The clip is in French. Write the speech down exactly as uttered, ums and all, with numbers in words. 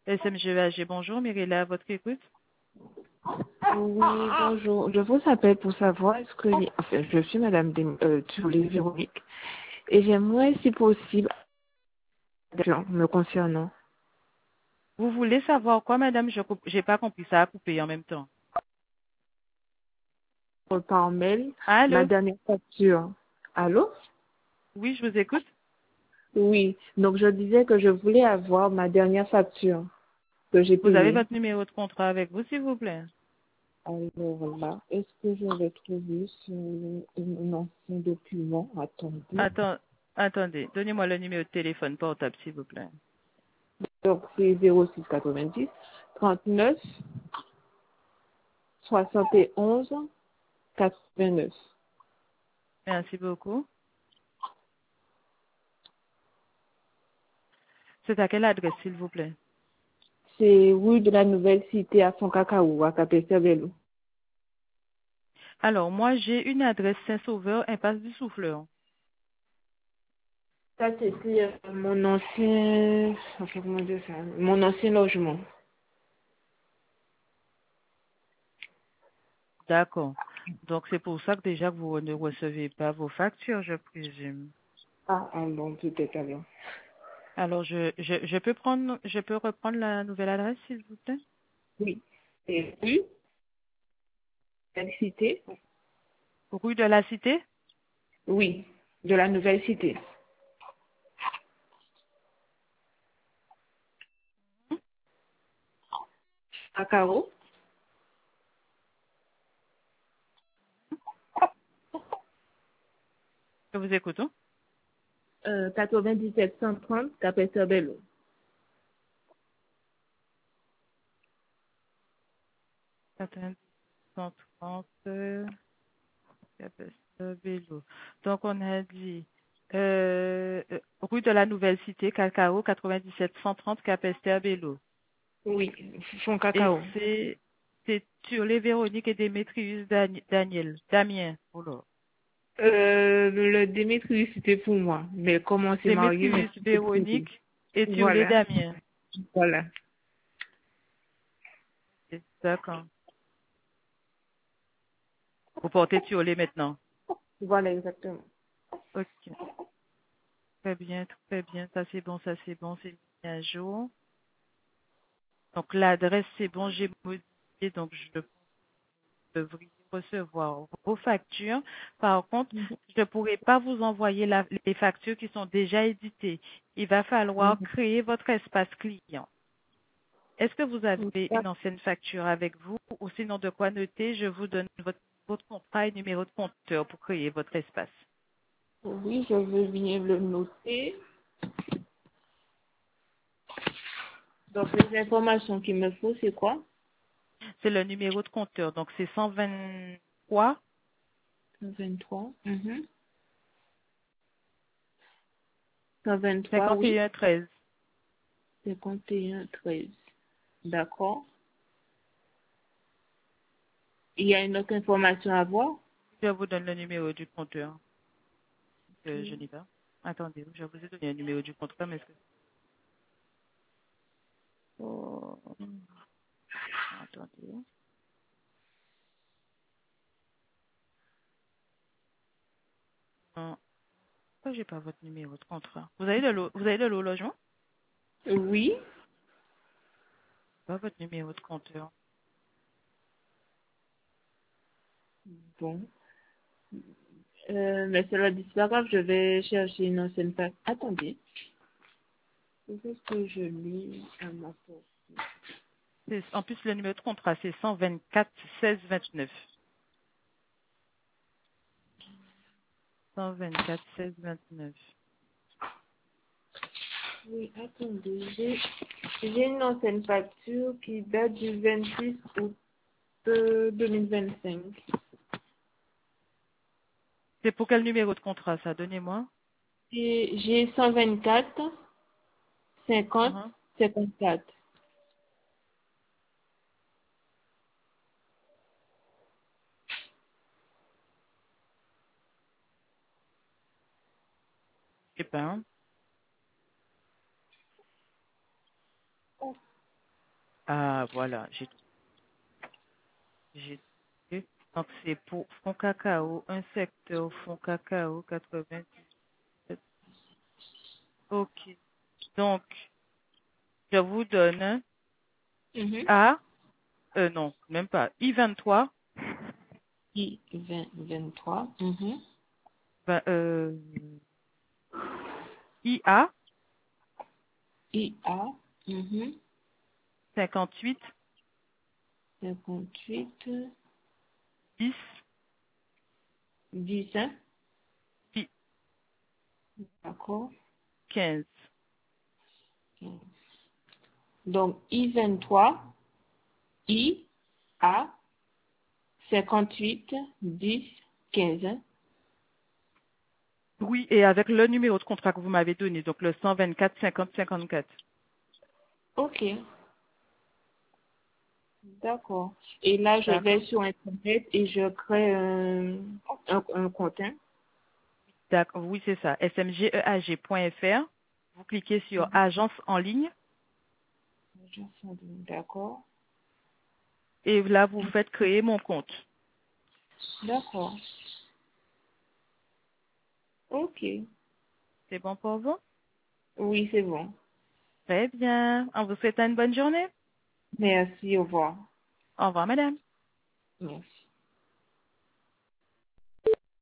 S M G A G, bonjour, Mirella, à votre écoute. Oui, bonjour. Je vous appelle pour savoir est-ce que, enfin, je suis Madame Dem- euh, Turley Véronique et j'aimerais, si possible, me concernant, Vous voulez savoir quoi, madame? Je n'ai pas compris, ça a coupé en même temps. par mail, ma Allô? dernière facture. Allô? Oui, je vous écoute. Oui. Donc je disais que je voulais avoir ma dernière facture que j'ai Vous avez payée. votre numéro de contrat avec vous, s'il vous plaît. Alors là, est-ce que je vais trouver sur un ancien document? Attendez. Attends, attendez, donnez-moi le numéro de téléphone portable, s'il vous plaît. Donc c'est zéro six quatre-vingt-dix trente-neuf soixante et onze quatre-vingt-neuf. Merci beaucoup. C'est à quelle adresse, s'il vous plaît? C'est rue de la Nouvelle Cité à Foncacao, à Capesterbello. Alors, moi, j'ai une adresse Saint-Sauveur, impasse du Souffleur. Ça, c'était euh, mon ancien, enfin, comment dire ça, mon ancien logement. D'accord. Donc, c'est pour ça que déjà que vous ne recevez pas vos factures, je présume. Ah, ah bon, peut-être alors. Alors, je, je, je peux prendre, je peux reprendre la nouvelle adresse, s'il vous plaît? Oui. C'est rue de la Nouvelle Cité? Rue de la Cité? Oui, de la Nouvelle Cité. À Caro, Je vous écoute. Hein? euh, quatre-vingt-dix-sept cent trente, Capesterbello. cent trente, euh, Capesta Bello. Donc, on a dit euh, euh, rue de la Nouvelle Cité, Cacao, quatre-vingt-dix-sept cent trente, Capesta Bello. Oui, Fond Et Cacao. c'est c'est sur les Véronique et Démétrius Dan- Daniel, Damien. Oh là. Euh, le Démétrius, c'était pour moi. Mais comme on s'est marié, mais Démétrius Véronique et Turlet voilà, Damien. voilà. D'accord. Vous portez Turlet maintenant. Voilà, exactement. Ok. Très bien, très bien. Ça c'est bon, ça c'est bon, c'est mis à jour. Donc l'adresse c'est bon, j'ai modifié, donc je devrais recevoir vos factures. Par contre, je ne pourrai pas vous envoyer la- les factures qui sont déjà éditées. Il va falloir Mhm. créer votre espace client. Est-ce que vous avez Mhm. une ancienne facture avec vous ou sinon de quoi noter, je vous donne votre, votre contrat et numéro de compteur pour créer votre espace. Oui, je veux bien le noter. Donc, les informations qu'il me faut, c'est quoi? C'est le numéro de compteur. Donc c'est cent vingt-trois vingt-trois. Mhm. cent vingt-trois, cinquante oui. et un treize. cinquante et un, treize. D'accord. Il y a une autre information à voir? Je vous donne le numéro du compteur. Euh, je n'ai pas. Attendez, je vous ai donné le numéro du compteur, mais est-ce que... Oh, attendez. Non, pourquoi j'ai pas votre numéro de contrat? Vous avez de l'eau, vous avez de l'eau logement? Oui. Pas votre numéro de compteur. Bon. Euh, mais cela dit, c'est pas grave, je vais chercher une ancienne page. Attendez. Qu'est-ce que je lis à ma porte? C'est- En plus, le numéro de contrat, c'est cent vingt-quatre seize vingt-neuf. cent vingt-quatre seize vingt-neuf. Oui, attendez. J'ai j'ai une ancienne facture qui date du vingt-six août euh, deux mille vingt-cinq. C'est pour quel numéro de contrat, ça? Donnez-moi. Et j'ai cent vingt-quatre cinquante Mhm. cinquante-quatre. Je sais pas. Hein. Ah, voilà, j'ai j'ai trouvé. Donc, c'est pour fonds cacao, un secteur fonds cacao quatre-vingt-dix-sept. OK. Donc, je vous donne Mhm. A, euh, non, même pas, I vingt-trois, I vingt vingt-trois. Mhm. ben, euh, I A I A. Mhm. cinquante-huit, cinquante-huit. dix, dix. Hein? I D'accord. quinze. Donc, I vingt-trois, I, A, cinquante-huit, dix, quinze. Hein? Oui, et avec le numéro de contrat que vous m'avez donné, donc le cent vingt-quatre cinquante cinquante-quatre. OK. D'accord. Et là, je vais D'accord? sur Internet et je crée un, un, un compte. Hein? D'accord, oui, c'est ça. s m g e a g point f r. Vous cliquez sur Agence en ligne D'accord. et là, vous faites créer mon compte. D'accord. OK. C'est bon pour vous? Oui, c'est bon. Très bien. On vous souhaite une bonne journée. Merci. Au revoir. Au revoir, madame. Merci.